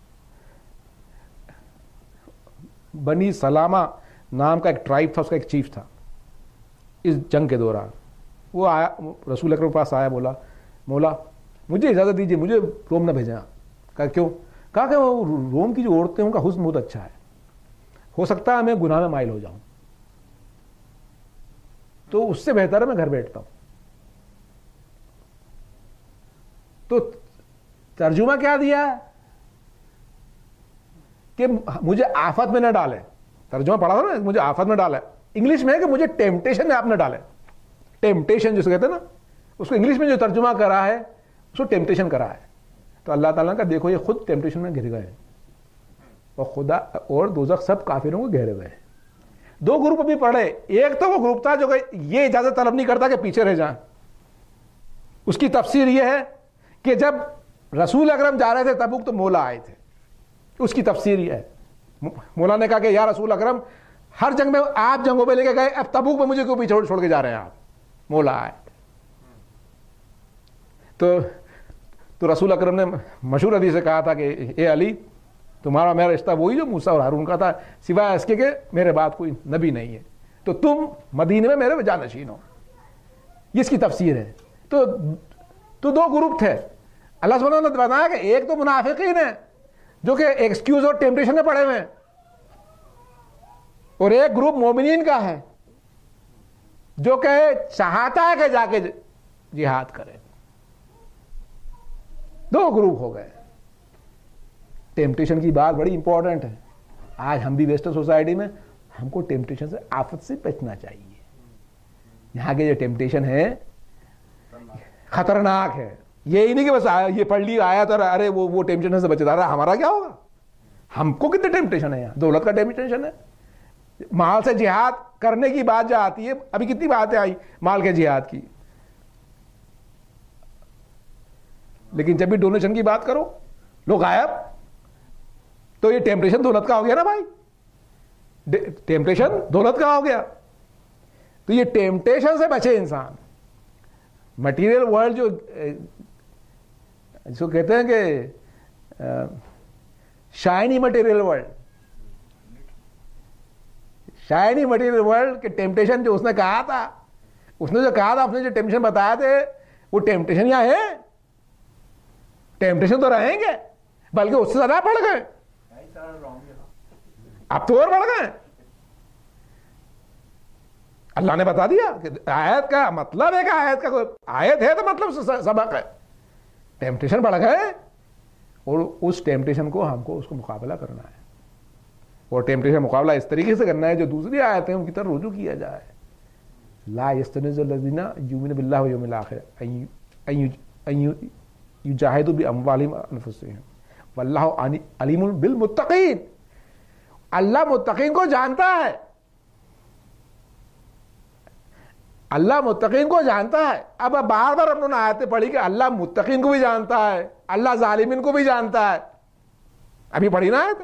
بنی سلامہ نام کا ایک ٹرائب تھا، اس کا ایک چیف تھا اس جنگ کے دوران، وہ آیا رسول اکرم کے پاس آیا، بولا مولا مجھے اجازت دیجیے مجھے روم نہ بھیجیں۔ کہا کیوں؟ کہا کہ وہ روم کی جو عورتیں ان کا حسن بہت اچھا ہے، ہو سکتا ہے میں گناہ میں مائل ہو جاؤں، تو اس سے بہتر ہے میں گھر بیٹھتا ہوں۔ تو ترجمہ کیا دیا کہ مجھے آفت میں نہ ڈالے، ترجمہ پڑھا تھا نا، مجھے آفت میں ڈالے، انگلش میں ہے کہ مجھے ٹیمپٹیشن میں آپ نہ ڈالے، ٹیمپٹیشن جسے کہتے ہیں نا، اس کو انگلش میں جو ترجمہ کرا ہے اس کو ٹیمپٹیشن کرا ہے۔ تو اللہ تعالیٰ کا دیکھو یہ خود ٹیمپٹیشن میں گر گئے ہیں، اور خدا اور دوزخ سب کافروں کو گھیرے ہوئے ہیں۔ دو گروپ بھی پڑھے، ایک تو وہ گروپ تھا جو کہ یہ اجازت طلب نہیں کرتا کہ پیچھے رہ جائیں، اس کی تفسیر یہ ہے کہ جب رسول اکرم جا رہے تھے تبوک تو مولا آئے تھے، اس کی تفسیر یہ ہے، مولا نے کہا کہ یا رسول اکرم ہر جنگ میں آپ جنگوں پہ لے کے گئے، اب تبوک میں مجھے کیوں پیچھے چھوڑ کے جا رہے ہیں آپ؟ مولا آئے تو تو رسول اکرم نے مشہور حدیث سے کہا تھا کہ اے علی تمہارا میرا رشتہ وہی جو موسیٰ اور ہارون کا تھا، سوائے اس کے کہ میرے بعد کوئی نبی نہیں ہے، تو تم مدینے میں میرے جانشین ہو، یہ اس کی تفسیر ہے۔ تو تو دو گروپ تھے، اللہ سبحانہ وتعالیٰ نے بتایا کہ ایک تو منافقین ہیں جو کہ ایکسکیوز اور ٹیمپٹیشن میں پڑے ہوئے ہیں، اور ایک گروپ مومنین کا ہے جو کہ چاہتا ہے کہ جا کے جہاد کرے۔ دو گروپ ہو گئے۔ ٹیمپٹیشن کی بات بڑی امپورٹنٹ ہے، آج ہم بھی ویسٹرن سوسائٹی میں ہم کو ٹیمپٹیشن سے آفت سے بچنا چاہیے۔ یہاں کے جو ٹیمپٹیشن ہے خطرناک ہے، یہی نہیں کہ بس یہ پڑھ لی آیا تو ارے وہ وہ ٹیمپٹیشن سے بچے جا رہا، ہمارا کیا ہوگا؟ ہم کو کتنے ٹیمپٹیشن ہے؟ یہاں دولت کا ٹیمپٹیشن ہے، مال سے جہاد کرنے کی بات جو آتی ہے، ابھی کتنی باتیں آئی مال کے جہاد کی، لیکن جب بھی ڈونیشن کی بات کرو لوگ غائب، تو یہ ٹیمپٹیشن دولت کا ہو گیا نا بھائی، ٹیمپٹیشن دولت کا ہو گیا۔ تو یہ ٹیمپٹیشن سے بچے انسان، مٹیریل ورلڈ جو جس کو کہتے ہیں کہ shiny material world, shiny material world کے ٹیمپٹیشن جو اس نے کہا تھا، اس نے جو کہا تھا، اپنے جو ٹیمپٹیشن بتایا تھے، وہ ٹیمپٹیشن یہاں ہے، ٹیمپٹیشن تو رہیں گے بلکہ اس سے زیادہ بڑھ گئے، اب تو اور بڑھ گئے۔ اللہ نے بتا دیا کہ آیت کا مطلب ہے کہ آیت کا کوئی آیت ہے تو مطلب سبق ہے، ٹیمپٹیشن بڑھ گئے، اور اس ٹیمپٹیشن کو ہم کو اس کو مقابلہ کرنا ہے، اور ٹیمپٹیشن مقابلہ اس طریقے سے کرنا ہے جو دوسری آیتیں ان کی طرف رجوع کیا جائے، لا یستنز الذین یؤمنون باللہ والیوم الآخر ان یجاہدوا باموالہم وانفسہم واللہ علیم بالمتقین. اللہ متقین کو جانتا ہے, اللہ متقین کو جانتا ہے. اب بار بار ہم نے آیتیں پڑھی کہ اللہ متقین کو بھی جانتا ہے, اللہ ظالمین کو بھی جانتا ہے. ابھی پڑھی نا آیت,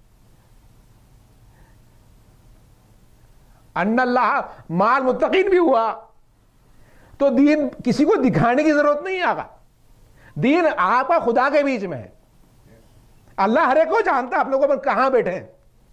ان اللہ مال متقین بھی ہوا. تو دین کسی کو دکھانے کی ضرورت نہیں ہے آقا, دین آپ کا خدا کے بیچ میں ہے. اللہ ہر ایک کو جانتا ہے آپ لوگوں پر کہاں بیٹھے ہیں.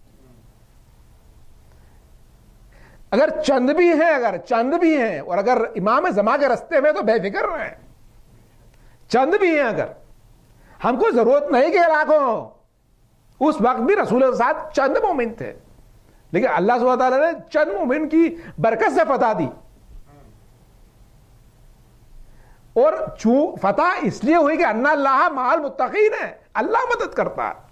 اگر چند بھی ہیں, اگر چند بھی ہیں, اور اگر امام زمان کے رستے میں تو بے فکر رہے, چند بھی ہیں, اگر ہم کو ضرورت نہیں کہ لاکھوں ہو. اس وقت بھی رسول کے ساتھ چند مومن تھے, لیکن اللہ سبحانہ تعالیٰ نے چند مومن کی برکت سے فتح دی. اور چوں فتح اس لیے ہوئی کہ ان اللہ مال متقین ہے, اللہ مدد کرتا ہے.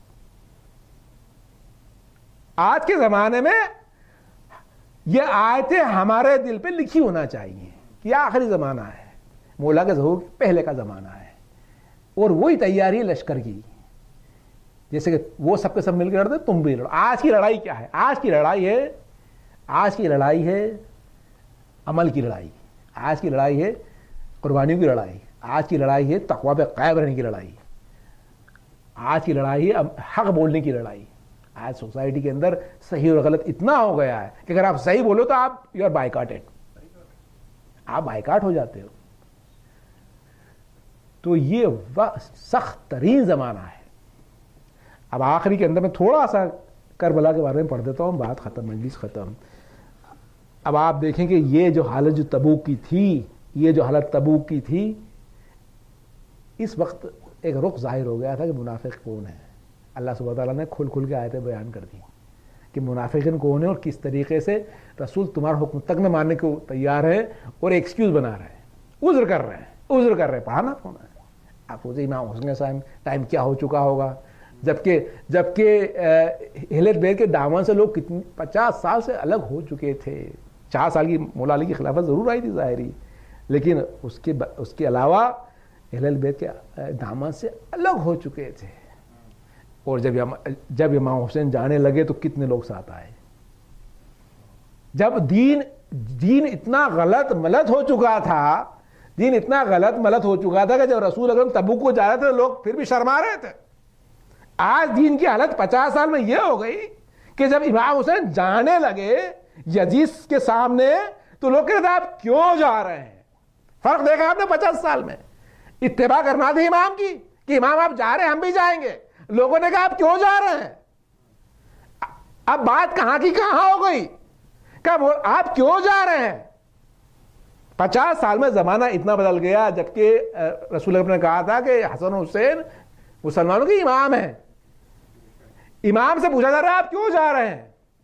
آج کے زمانے میں یہ آیتیں ہمارے دل پہ لکھی ہونا چاہیے کہ آخری زمانہ ہے, مولا کے ظہور پہلے کا زمانہ ہے, اور وہی تیاری لشکر کی, جیسے کہ وہ سب کے سب مل کے لڑتے تم بھی لڑو. آج کی لڑائی کیا ہے؟ آج کی لڑائی ہے آج کی لڑائی ہے عمل کی لڑائی, آج کی لڑائی ہے قربانیوں کی لڑائی, آج کی لڑائی ہے تقوی پہ قائم رہنے کی لڑائی, آج کی لڑائی ہے حق بولنے کی لڑائی. آج سوسائٹی کے اندر صحیح اور غلط اتنا ہو گیا ہے کہ اگر آپ صحیح بولو تو آپ یو آر بائیکاٹڈ, آپ بائیکاٹ ہو جاتے ہو. تو یہ سخت ترین زمانہ ہے. اب آخری کے اندر میں تھوڑا سا کربلا کے بارے میں پڑھ دیتا ہوں, بات ختم, مجلس ختم. اب آپ دیکھیں کہ یہ جو حالت جو تبوک کی تھی, یہ جو حالت تبوک کی تھی, اس وقت ایک رخ ظاہر ہو گیا تھا کہ منافق کون ہے. اللہ سبحانہ تعالیٰ نے کھل کھل کے آیتیں بیان کر دی کہ منافقین کون ہیں اور کس طریقے سے رسول تمہارا حکم تک نہ ماننے کو تیار ہے اور ایکسکیوز بنا رہے ہیں, عذر کر رہے ہیں عذر کر رہے ہیں پڑھانا کون ہے. آپ سوچیں امام حسین صاحب ٹائم کیا ہو چکا ہوگا, جبکہ جبکہ اہل بیت کے دامن سے لوگ کتنے پچاس سال سے الگ ہو چکے تھے. چار سال کی مولا علی کی خلافت ضرور آئی تھی ظاہری, لیکن اس کے اس کے علاوہ اہل بیت کے دامن سے الگ ہو چکے تھے. اور جب جب امام حسین جانے لگے تو کتنے لوگ ساتھ آئے. جب دین دین اتنا غلط ملت ہو چکا تھا, دین اتنا غلط ملت ہو چکا تھا کہ جب رسول اکرم تبوک کو جا رہے تھے لوگ پھر بھی شرما رہے تھے. آج دین کی حالت پچاس سال میں یہ ہو گئی کہ جب امام حسین جانے لگے یزید کے سامنے تو لوگ کہتے ہیں آپ کیوں جا رہے ہیں. فرق دیکھا آپ نے پچاس سال میں. اتباع کرنا تھی امام کی کہ امام آپ جا رہے ہیں ہم بھی جائیں گے, لوگوں نے کہا آپ کیوں جا رہے ہیں. اب بات کہاں کی کہاں ہو گئی کہ آپ کیوں جا رہے ہیں. پچاس سال میں زمانہ اتنا بدل گیا, جبکہ رسول اللہ نے کہا تھا کہ حسن حسین مسلمانوں کے امام ہیں. امام سے پوچھا جا رہا ہے آپ کیوں جا رہے ہیں,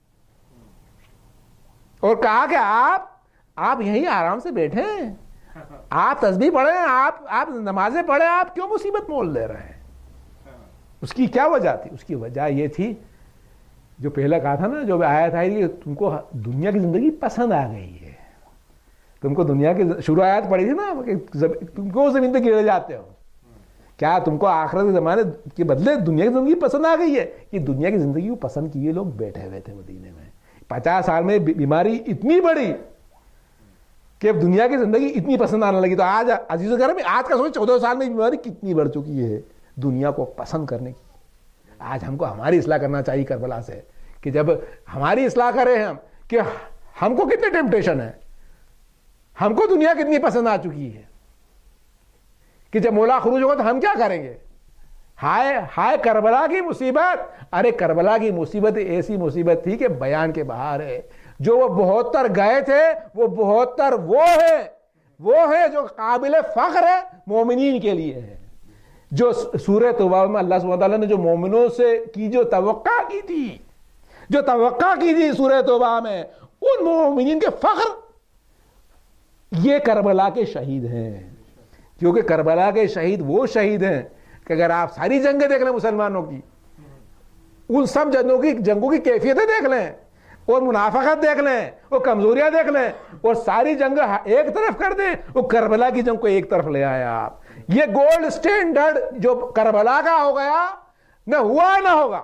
اور کہا کہ آپ آپ یہیں آرام سے بیٹھے ہیں, آپ تسبیح پڑھیں, آپ آپ نمازیں پڑھیں, آپ کیوں مصیبت مول لے رہے ہیں. اس کی کیا وجہ تھی؟ اس کی وجہ یہ تھی جو پہلے کہا تھا نا, جو آیا تھا کہ تم کو دنیا کی زندگی پسند آ گئی ہے, تم کو دنیا کی شروع آیات پڑھی تھی نا کہ تم کو زمین پہ گرے جاتے ہو, کیا تم کو آخرت کے زمانے کے بدلے دنیا کی زندگی پسند آ گئی ہے. یہ دنیا کی زندگی کو پسند کیے لوگ بیٹھے ہوئے تھے مدینے میں. پچاس سال میں بیماری اتنی بڑی کہ اب دنیا کی زندگی اتنی پسند آنے لگی. تو آج عزیز و کرام آج کا سوچ چودہ سال میں بیماری کتنی بڑھ چکی ہے دنیا کو پسند کرنے کی. آج ہم کو ہماری اصلاح کرنا چاہیے کربلا سے, کہ جب ہماری اصلاح کریں ہم کہ ہم کو کتنے ٹیمپٹیشن ہے, ہم کو دنیا کتنی پسند آ چکی ہے کہ جب مولا خروج ہوگا تو ہم کیا کریں گے. ہائے ہائے کربلا کی مصیبت. ارے کربلا کی مصیبت ایسی مصیبت تھی کہ بیان کے باہر ہے. جو وہ بہتر گئے تھے وہ بہتر وہ ہے وہ ہے جو قابل فخر ہے مومنین کے لیے ہے. جو سورہ توبہ میں اللہ سبحانہ تعالیٰ نے جو مومنوں سے کی جو توقع کی تھی جو توقع کی تھی سورہ توبہ میں, ان مومنین کے فخر یہ کربلا کے شہید ہیں. کیونکہ کربلا کے شہید وہ شہید ہیں کہ اگر آپ ساری جنگیں دیکھ لیں مسلمانوں کی, ان سب جنگوں کی جنگوں کی کیفیتیں دیکھ لیں, اور منافقت دیکھ لیں, وہ کمزوریاں دیکھ لیں, اور ساری جنگ ایک طرف کر دیں, وہ کربلا کی جنگ کو ایک طرف لے آیا آپ. یہ گولڈ سٹینڈرڈ جو کربلا کا ہو گیا, نہ ہوا نہ ہوگا,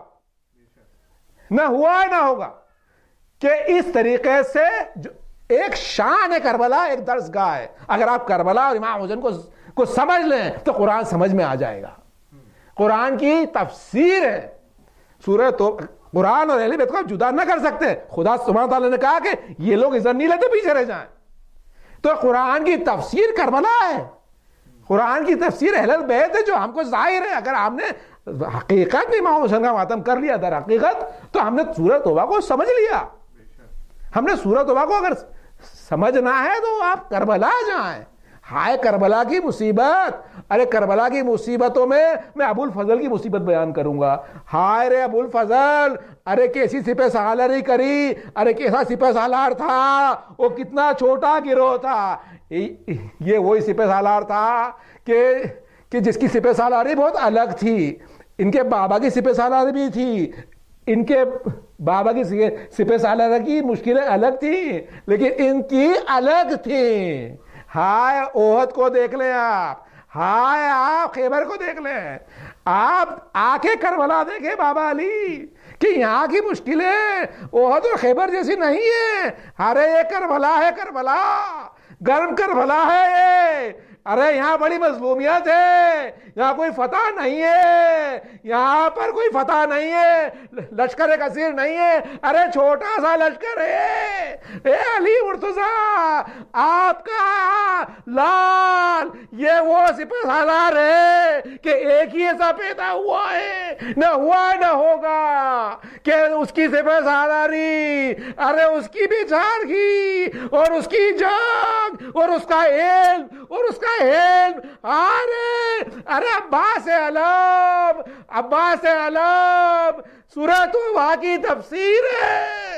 نہ ہوا نہ ہوگا, کہ اس طریقے سے جو ایک شان ہے کربلا, ایک درس گاہ ہے. اگر آپ کربلا اور امام حسین کو کو سمجھ لیں تو قرآن سمجھ میں آ جائے گا. قرآن کی تفسیر ہے سورہ تو قرآن اور اہل بیت کو آپ جدا نہ کر سکتے. خدا سبحانہ تعالیٰ نے کہا کہ یہ لوگ عزت نہیں لیتے پیچھے رہ جائیں. تو قرآن کی تفسیر کربلا ہے, قرآن کی تفسیر اہل بیت ہے جو ہم کو ظاہر ہے. اگر ہم نے حقیقت میں امام حسین کا ماتم کر لیا در حقیقت, تو ہم نے سورہ توبہ کو سمجھ لیا. ہم نے سورہ توبہ کو اگر سمجھنا ہے تو آپ کربلا جائیں. ہائے کربلا کی مصیبت, ارے کربلا کی مصیبتوں میں میں ابو الفضل کی مصیبت بیان کروں گا. ہائے رے ابو الفضل, ارے کیسی سپہ سالاری کری, ارے کیسا سپہ سالار تھا, وہ کتنا چھوٹا گروہ تھا. یہ وہی سپہ سالار تھا کہ کہ جس کی سپہ سالاری بہت الگ تھی. ان کے بابا کی سپہ سالاری بھی تھی, ان کے بابا کی سپہ سالاری کی مشکلیں الگ تھی, لیکن ان کی الگ تھی. ہائے احد کو دیکھ لیں آپ, ہائے آپ خیبر کو دیکھ لیں, آپ آ کے کربلا دیکھیں بابا علی کہ یہاں کی مشکلیں احد اور خیبر جیسی نہیں ہے. ارے یہ کربلا ہے, کربلا گرم کربلا ہے یہ. ارے یہاں بڑی مظلومیت ہے, یہاں کوئی فتح نہیں ہے, یہاں پر کوئی فتح نہیں ہے, لشکر کثیر نہیں ہے, ارے چھوٹا سا لشکر ہے. اے علی مرتضیٰ آپ کا لال یہ وہ سپہ سالار ہے کہ ایک ہی ایسا پیدا ہوا ہے, نہ ہوا نہ ہوگا کہ اس کی سپہ سالاری, ارے اس کی بھی جان کی اور اس کی جنگ اور اس کا علم اور اس کا علم. ارے ارے عباس علم, عباس علم سورہ توبہ کی تفسیر ہے.